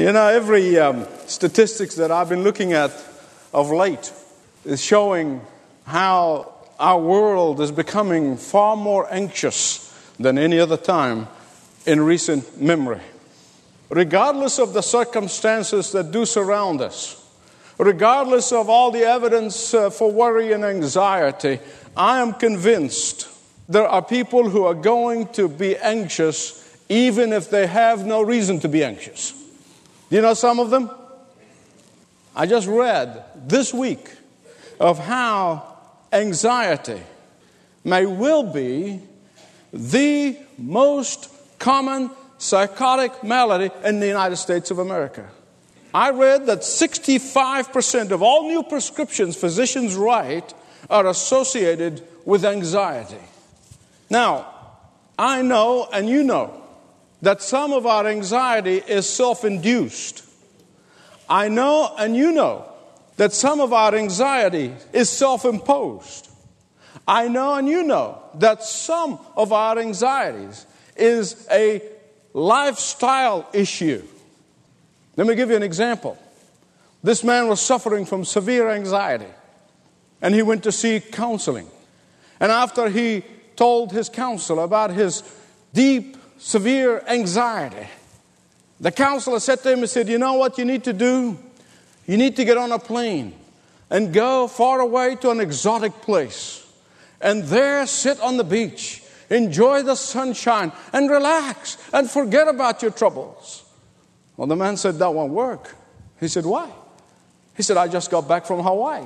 Every statistics that I've been looking at of late is showing how our world is becoming far more anxious than any other time in recent memory. Regardless of the circumstances that do surround us, regardless of all the evidence for worry and anxiety, I am convinced there are people who are going to be anxious even if they have no reason to be anxious. Do you know some of them? I just read this week of how anxiety may well be the most common psychotic malady in the United States of America. I read that 65% of all new prescriptions physicians write are associated with anxiety. Now, I know and you know that some of our anxiety is self-induced. I know and you know that some of our anxiety is self-imposed. I know and you know that some of our anxieties is a lifestyle issue. Let me give you an example. This man was suffering from severe anxiety, and he went to seek counseling. And after he told his counselor about his deep, severe anxiety, the counselor said to him, he said, you know what you need to do? You need to get on a plane and go far away to an exotic place, and there sit on the beach, enjoy the sunshine, and relax, and forget about your troubles. Well, the man said, that won't work. He said, why? He said, I just got back from Hawaii.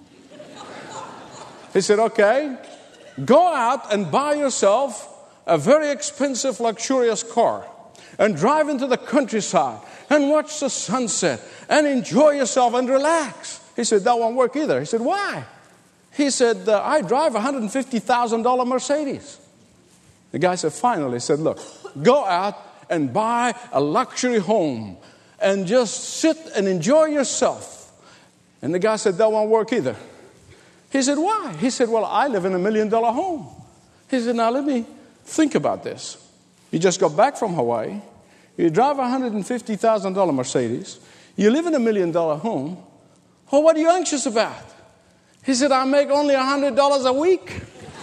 He said, okay, go out and buy yourself a very expensive, luxurious car and drive into the countryside and watch the sunset and enjoy yourself and relax. He said, that won't work either. He said, why? He said, I drive a $150,000 Mercedes. The guy said, finally, he said, look, go out and buy a luxury home and just sit and enjoy yourself. And the guy said, that won't work either. He said, why? He said, well, I live in $1 million home. He said, now let me think about this. You just got back from Hawaii. You drive a $150,000 Mercedes. You live in $1 million home. Well, what are you anxious about? He said, I make only $100 a week.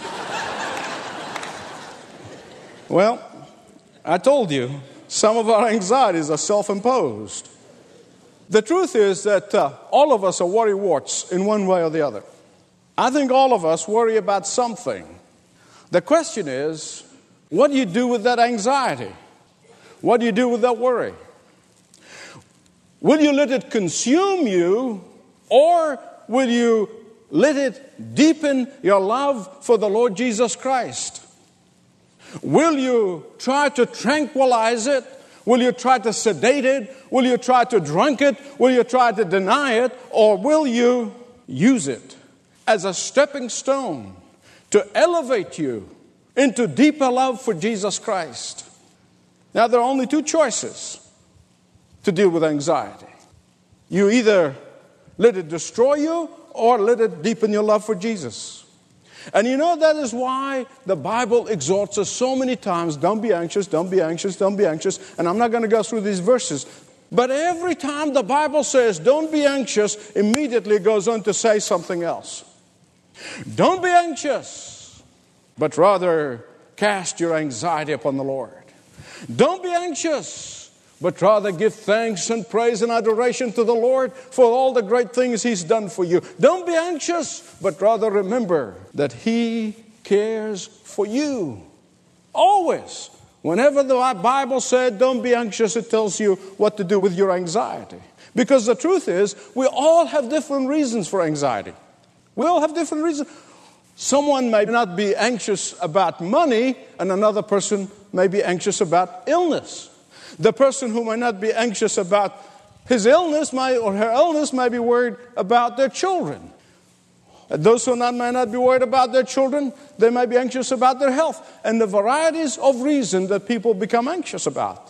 Well, I told you, some of our anxieties are self-imposed. The truth is that all of us are worrywarts in one way or the other. I think all of us worry about something. The question is, what do you do with that anxiety? What do you do with that worry? Will you let it consume you, or will you let it deepen your love for the Lord Jesus Christ? Will you try to tranquilize it? Will you try to sedate it? Will you try to drunk it? Will you try to deny it? Or will you use it as a stepping stone to elevate you into deeper love for Jesus Christ? Now, there are only two choices to deal with anxiety. You either let it destroy you or let it deepen your love for Jesus. And that is why the Bible exhorts us so many times, don't be anxious, don't be anxious, don't be anxious. And I'm not going to go through these verses. But every time the Bible says, don't be anxious, immediately it goes on to say something else. Don't be anxious, but rather cast your anxiety upon the Lord. Don't be anxious, but rather give thanks and praise and adoration to the Lord for all the great things He's done for you. Don't be anxious, but rather remember that He cares for you. Always. Whenever the Bible said, don't be anxious, it tells you what to do with your anxiety. Because the truth is, we all have different reasons for anxiety. We all have different reasons. Someone may not be anxious about money, and another person may be anxious about illness. The person who may not be anxious about his illness or her illness may be worried about their children. Those who may not be worried about their children, they may be anxious about their health. And the varieties of reasons that people become anxious about.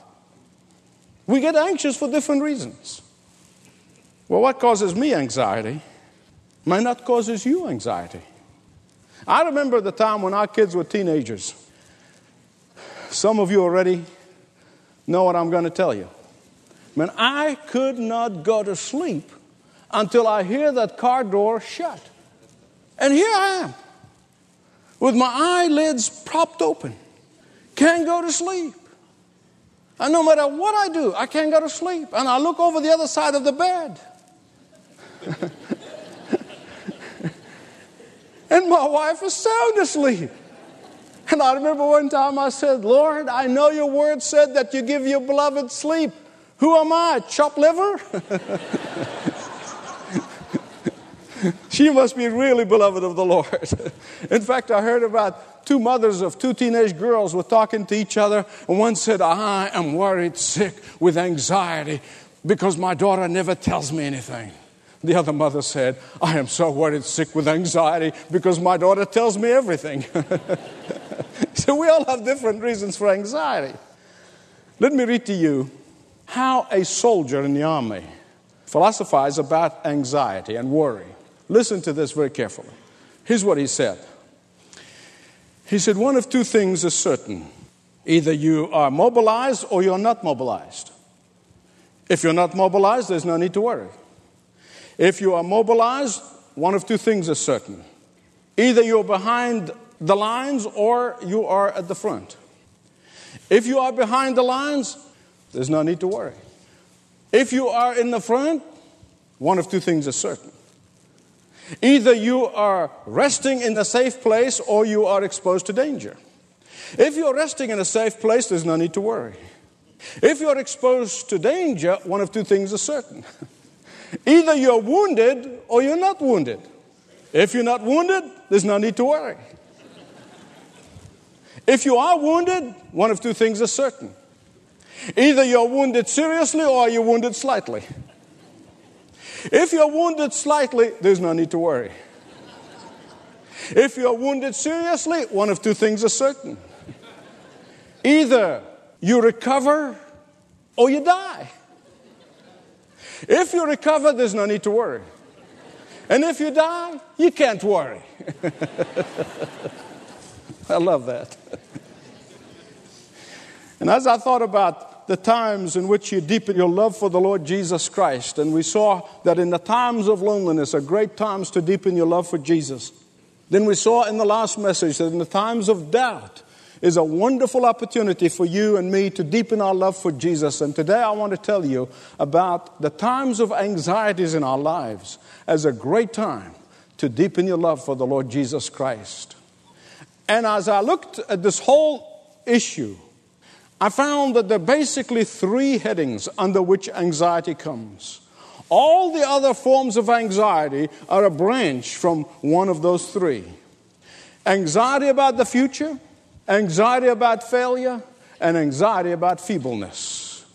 We get anxious for different reasons. Well, what causes me anxiety may not causes you anxiety. I remember the time when our kids were teenagers. Some of you already know what I'm going to tell you. Man, I could not go to sleep until I hear that car door shut. And here I am, with my eyelids propped open. Can't go to sleep. And no matter what I do, I can't go to sleep. And I look over the other side of the bed. And my wife is sound asleep. And I remember one time I said, Lord, I know your word said that you give your beloved sleep. Who am I, chopped liver? She must be really beloved of the Lord. In fact, I heard about two mothers of two teenage girls were talking to each other. And one said, I am worried sick with anxiety because my daughter never tells me anything. The other mother said, I am so worried sick with anxiety because my daughter tells me everything. So we all have different reasons for anxiety. Let me read to you how a soldier in the army philosophized about anxiety and worry. Listen to this very carefully. Here's what he said. He said, one of two things is certain. Either you are mobilized or you're not mobilized. If you're not mobilized, there's no need to worry. If you are mobilized, one of two things is certain. Either you're behind the lines or you are at the front. If you are behind the lines, there's no need to worry. If you are in the front, one of two things is certain. Either you are resting in a safe place or you are exposed to danger. If you're resting in a safe place, there's no need to worry. If you're exposed to danger, one of two things is certain. Either you're wounded or you're not wounded. If you're not wounded, there's no need to worry. If you are wounded, one of two things is certain. Either you're wounded seriously or you're wounded slightly. If you're wounded slightly, there's no need to worry. If you're wounded seriously, one of two things is certain. Either you recover or you die. If you recover, there's no need to worry. And if you die, you can't worry. I love that. And as I thought about the times in which you deepen your love for the Lord Jesus Christ, and we saw that in the times of loneliness are great times to deepen your love for Jesus. Then we saw in the last message that in the times of doubt is a wonderful opportunity for you and me to deepen our love for Jesus. And today I want to tell you about the times of anxieties in our lives as a great time to deepen your love for the Lord Jesus Christ. And as I looked at this whole issue, I found that there are basically three headings under which anxiety comes. All the other forms of anxiety are a branch from one of those three. Anxiety about the future, anxiety about failure, and anxiety about feebleness.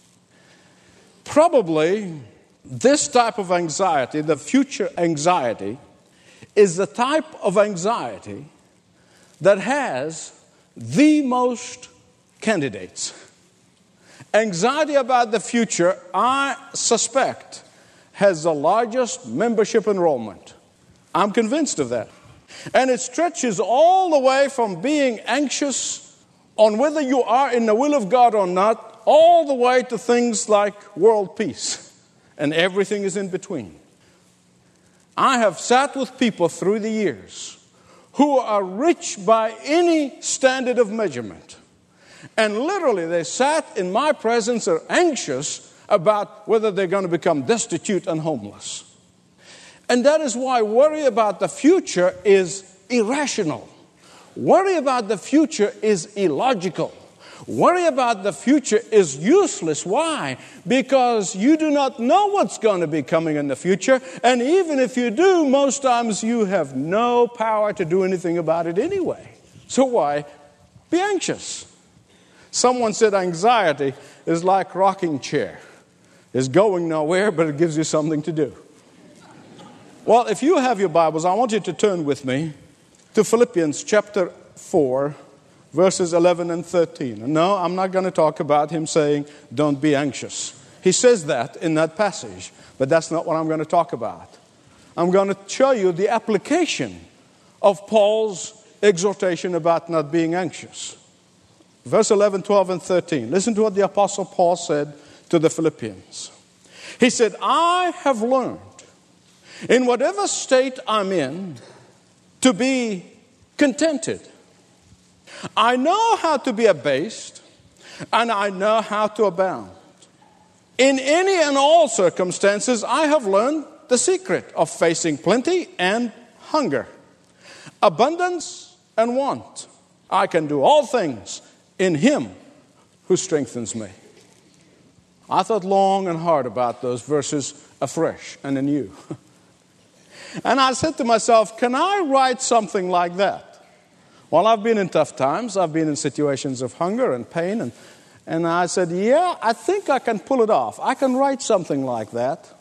Probably this type of anxiety, the future anxiety, is the type of anxiety that has the most candidates. Anxiety about the future, I suspect, has the largest membership enrollment. I'm convinced of that. And it stretches all the way from being anxious on whether you are in the will of God or not, all the way to things like world peace. And everything is in between. I have sat with people through the years who are rich by any standard of measurement. And literally they sat in my presence, are anxious about whether they're going to become destitute and homeless. And that is why worry about the future is irrational. Worry about the future is illogical. Worry about the future is useless. Why? Because you do not know what's going to be coming in the future. And even if you do, most times you have no power to do anything about it anyway. So why be anxious? Someone said anxiety is like rocking chair. It's going nowhere, but it gives you something to do. Well, if you have your Bibles, I want you to turn with me to Philippians chapter 4, verses 11 and 13. No, I'm not going to talk about him saying, don't be anxious. He says that in that passage, but that's not what I'm going to talk about. I'm going to show you the application of Paul's exhortation about not being anxious. Verse 11, 12, and 13. Listen to what the Apostle Paul said to the Philippians. He said, I have learned, in whatever state I'm in, to be contented. I know how to be abased, and I know how to abound. In any and all circumstances, I have learned the secret of facing plenty and hunger, abundance and want. I can do all things in Him who strengthens me. I thought long and hard about those verses afresh and anew. And I said to myself, can I write something like that? Well, I've been in tough times. I've been in situations of hunger and pain. And I said, yeah, I think I can pull it off. I can write something like that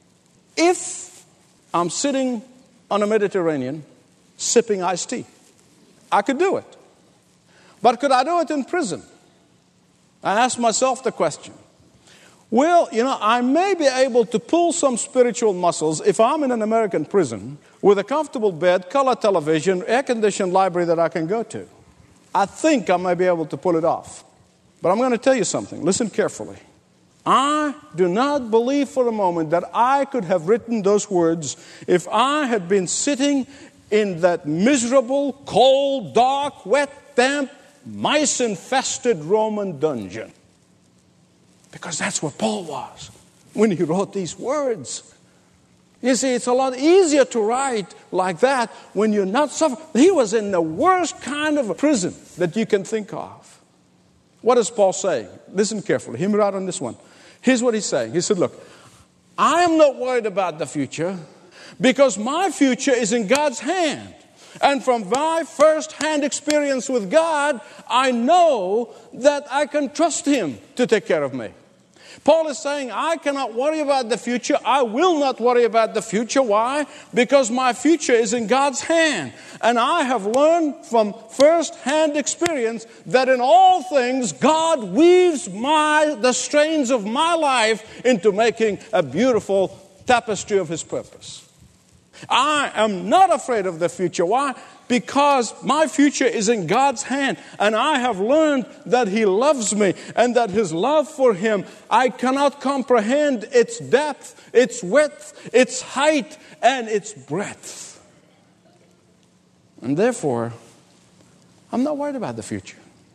if I'm sitting on a Mediterranean sipping iced tea. I could do it. But could I do it in prison? I asked myself the question. Well, I may be able to pull some spiritual muscles if I'm in an American prison with a comfortable bed, color television, air-conditioned library that I can go to. I think I may be able to pull it off. But I'm going to tell you something. Listen carefully. I do not believe for a moment that I could have written those words if I had been sitting in that miserable, cold, dark, wet, damp, mice-infested Roman dungeon. Because that's where Paul was when he wrote these words. You see, it's a lot easier to write like that when you're not suffering. He was in the worst kind of a prison that you can think of. What is Paul saying? Listen carefully. Hear me right on this one. Here's what he's saying. He said, look, I am not worried about the future because my future is in God's hand. And from my first-hand experience with God, I know that I can trust Him to take care of me. Paul is saying, I cannot worry about the future. I will not worry about the future. Why? Because my future is in God's hand. And I have learned from first-hand experience that in all things, God weaves the strains of my life into making a beautiful tapestry of His purpose. I am not afraid of the future. Why? Because my future is in God's hand, and I have learned that He loves me, and that His love for Him, I cannot comprehend its depth, its width, its height, and its breadth. And therefore, I'm not worried about the future.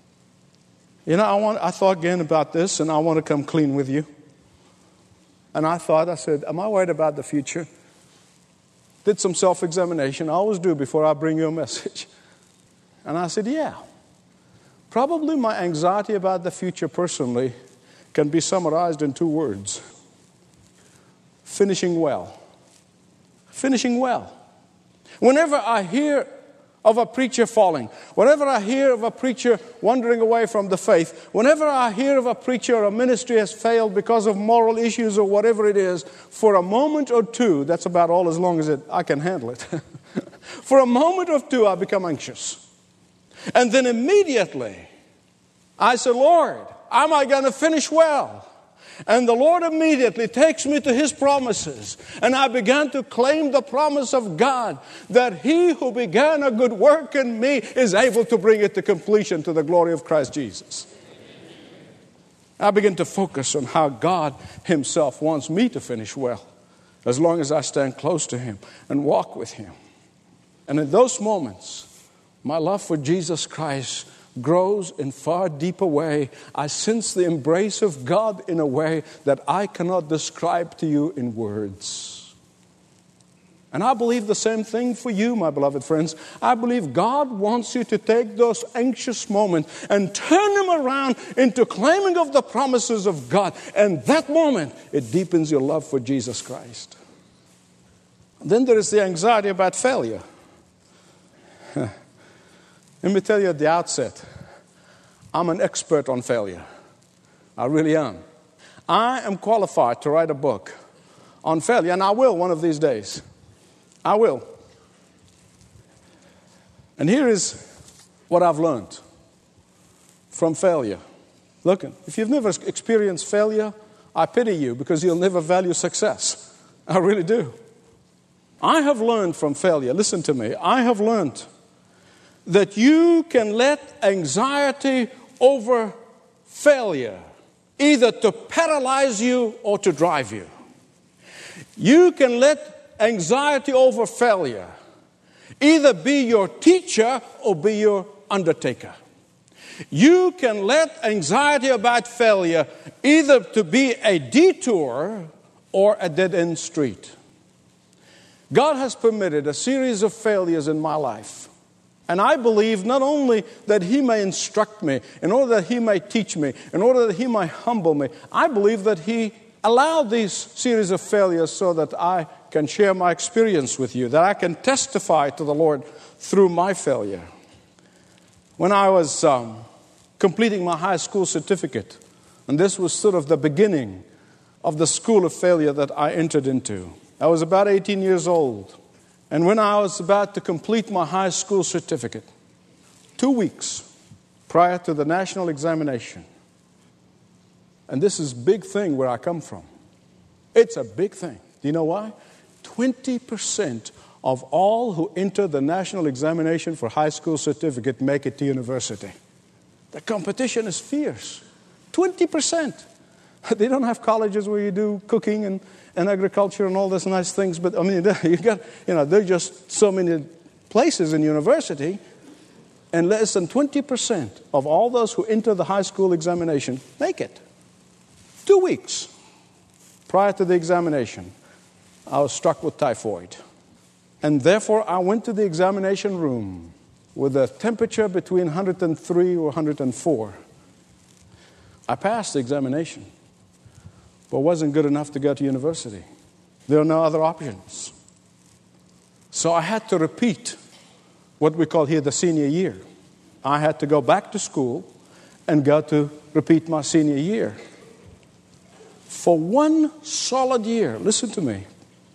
I thought again about this, and I want to come clean with you. And I said, am I worried about the future? Did some self-examination. I always do before I bring you a message. And I said, yeah. Probably my anxiety about the future personally can be summarized in 2 words. Finishing well. Finishing well. Whenever I hear of a preacher falling, whenever I hear of a preacher wandering away from the faith, whenever I hear of a preacher or a ministry has failed because of moral issues or whatever it is, for a moment or two, that's about all as long as I can handle it. For a moment or two, I become anxious. And then immediately, I say, Lord, am I going to finish well? And the Lord immediately takes me to His promises. And I began to claim the promise of God that He who began a good work in me is able to bring it to completion to the glory of Christ Jesus. I begin to focus on how God Himself wants me to finish well, as long as I stand close to Him and walk with Him. And in those moments, my love for Jesus Christ grows in far deeper way. I sense the embrace of God in a way that I cannot describe to you in words. And I believe the same thing for you, my beloved friends. I believe God wants you to take those anxious moments and turn them around into claiming of the promises of God. And that moment, it deepens your love for Jesus Christ. Then there is the anxiety about failure. Let me tell you at the outset, I'm an expert on failure. I really am. I am qualified to write a book on failure, and I will one of these days. I will. And here is what I've learned from failure. Look, if you've never experienced failure, I pity you because you'll never value success. I really do. I have learned from failure, listen to me, I have learned that you can let anxiety over failure either to paralyze you or to drive you. You can let anxiety over failure either be your teacher or be your undertaker. You can let anxiety about failure either to be a detour or a dead-end street. God has permitted a series of failures in my life. And I believe not only that He may instruct me, in order that He may teach me, in order that He may humble me, I believe that He allowed these series of failures so that I can share my experience with you, that I can testify to the Lord through my failure. When I was completing my high school certificate, and this was sort of the beginning of the school of failure that I entered into, I was about 18 years old. And when I was about to complete my high school certificate, 2 weeks prior to the national examination, and this is a big thing where I come from. It's a big thing. Do you know why? 20% of all who enter the national examination for high school certificate make it to university. The competition is fierce. 20%. They don't have colleges where you do cooking and agriculture and all those nice things, but I mean, there are just so many places in university, and less than 20% of all those who enter the high school examination make it. 2 weeks prior to the examination, I was struck with typhoid. And therefore, I went to the examination room with a temperature between 103 or 104. I passed the examination, but wasn't good enough to go to university. There are no other options. So I had to repeat what we call here the senior year. I had to go back to school and go to repeat my senior year. For 1 solid year, listen to me,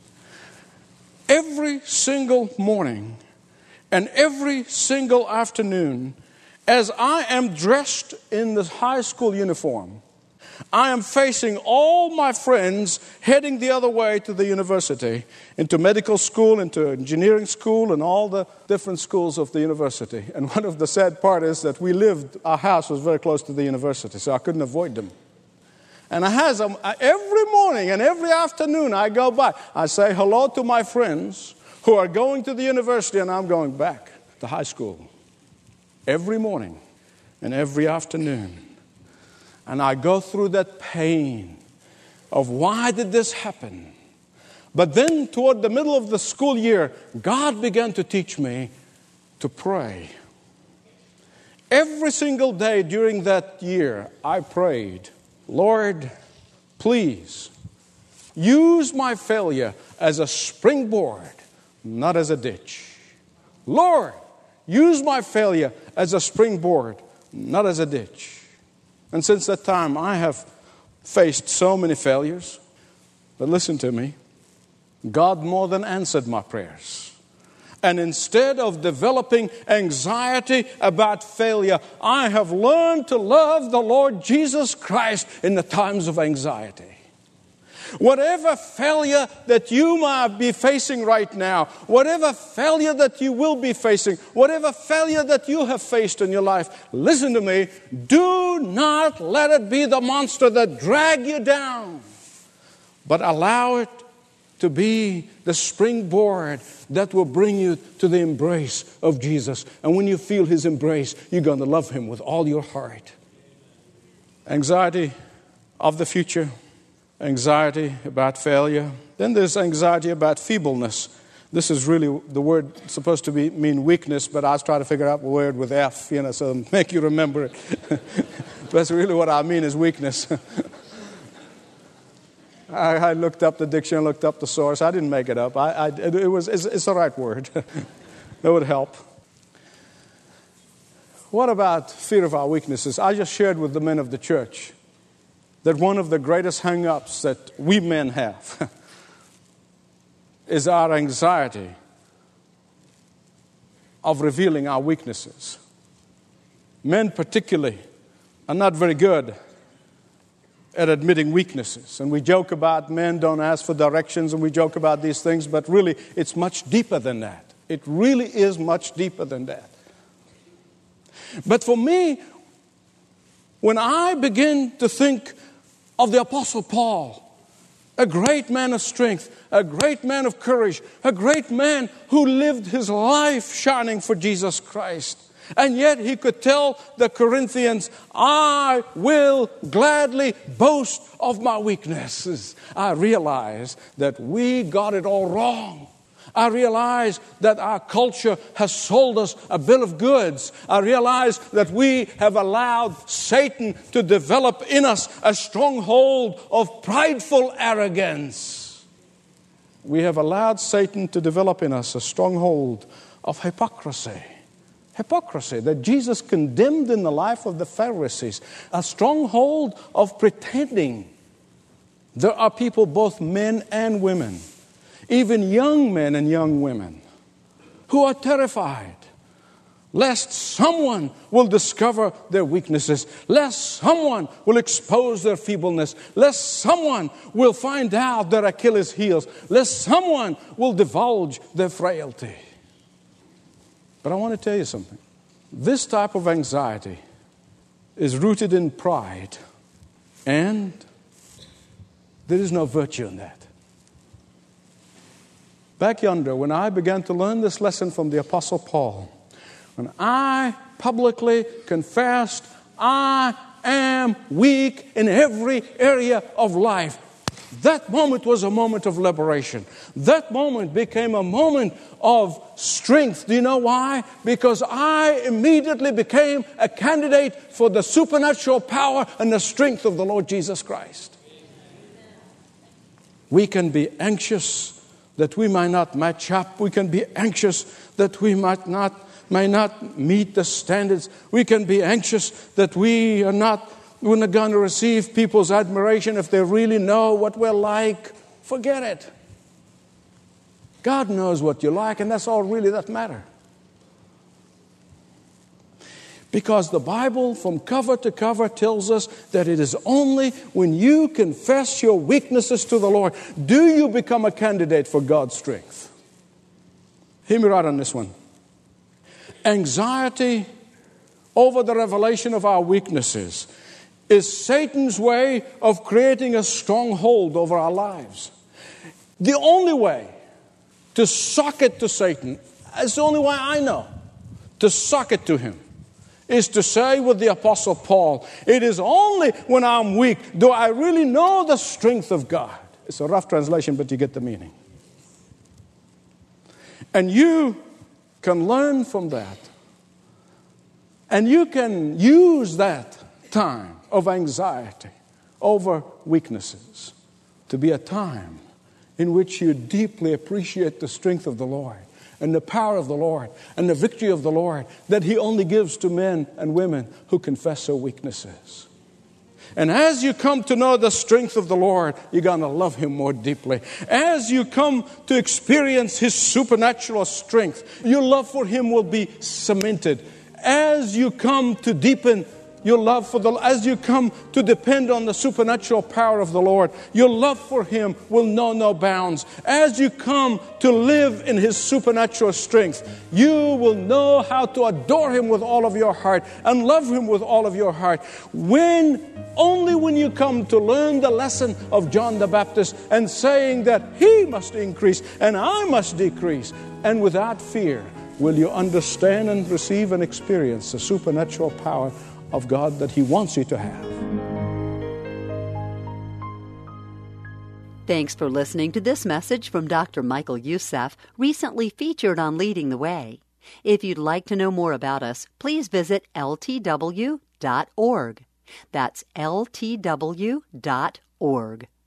every single morning and every single afternoon, as I am dressed in the high school uniform, I am facing all my friends heading the other way to the university, into medical school, into engineering school, and all the different schools of the university. And one of the sad part is that our house was very close to the university, so I couldn't avoid them. And every morning and every afternoon I go by, I say hello to my friends who are going to the university, and I'm going back to high school. Every morning and every afternoon. And I go through that pain of why did this happen? But then toward the middle of the school year, God began to teach me to pray. Every single day during that year, I prayed, Lord, please use my failure as a springboard, not as a ditch. Lord, use my failure as a springboard, not as a ditch. And since that time, I have faced so many failures. But listen to me. God more than answered my prayers. And instead of developing anxiety about failure, I have learned to love the Lord Jesus Christ in the times of anxiety. Whatever failure that you might be facing right now, whatever failure that you will be facing, whatever failure that you have faced in your life, listen to me, do not let it be the monster that drag you down, but allow it to be the springboard that will bring you to the embrace of Jesus. And when you feel His embrace, you're going to love Him with all your heart. Anxiety of the future. Anxiety about failure. Then there's anxiety about feebleness. This is really the word supposed to mean weakness, but I was trying to figure out a word with F, so make you remember it. That's really what I mean is weakness. I looked up the dictionary, looked up the source. I didn't make it up. It's the right word. That would help. What about fear of our weaknesses? I just shared with the men of the church that one of the greatest hang-ups that we men have is our anxiety of revealing our weaknesses. Men particularly are not very good at admitting weaknesses. And we joke about men don't ask for directions, and we joke about these things, but really it's much deeper than that. It really is much deeper than that. But for me, when I begin to think of the Apostle Paul. A great man of strength, a great man of courage, a great man who lived his life shining for Jesus Christ. And yet he could tell the Corinthians, I will gladly boast of my weaknesses. I realize that we got it all wrong. I realize that our culture has sold us a bill of goods. I realize that we have allowed Satan to develop in us a stronghold of prideful arrogance. We have allowed Satan to develop in us a stronghold of hypocrisy. Hypocrisy that Jesus condemned in the life of the Pharisees. A stronghold of pretending. There are people, both men and women, even young men and young women, who are terrified lest someone will discover their weaknesses, lest someone will expose their feebleness, lest someone will find out their Achilles heels, lest someone will divulge their frailty. But I want to tell you something. This type of anxiety is rooted in pride, and there is no virtue in that. Back yonder, when I began to learn this lesson from the Apostle Paul, when I publicly confessed, I am weak in every area of life, that moment was a moment of liberation. That moment became a moment of strength. Do you know why? Because I immediately became a candidate for the supernatural power and the strength of the Lord Jesus Christ. We can be anxious that we might not match up. We can be anxious that we might not meet the standards. We can be anxious that we're not going to receive people's admiration if they really know what we're like. Forget it. God knows what you're like, and that's all really that matters. Because the Bible, from cover to cover, tells us that it is only when you confess your weaknesses to the Lord do you become a candidate for God's strength. Hear me right on this one. Anxiety over the revelation of our weaknesses is Satan's way of creating a stronghold over our lives. The only way to sock it to Satan, it's the only way I know to sock it to him, is to say with the Apostle Paul, it is only when I'm weak do I really know the strength of God. It's a rough translation, but you get the meaning. And you can learn from that. And you can use that time of anxiety over weaknesses to be a time in which you deeply appreciate the strength of the Lord and the power of the Lord and the victory of the Lord that He only gives to men and women who confess their weaknesses. And as you come to know the strength of the Lord, you're going to love Him more deeply. As you come to experience His supernatural strength, your love for Him will be cemented. As you come to deepen your love for as you come to depend on the supernatural power of the Lord, your love for Him will know no bounds. As you come to live in His supernatural strength, you will know how to adore Him with all of your heart and love Him with all of your heart. Only when you come to learn the lesson of John the Baptist and saying that He must increase and I must decrease, and without fear, will you understand and receive and experience the supernatural power of God that He wants you to have. Thanks for listening to this message from Dr. Michael Youssef, recently featured on Leading the Way. If you'd like to know more about us, please visit ltw.org. That's ltw.org.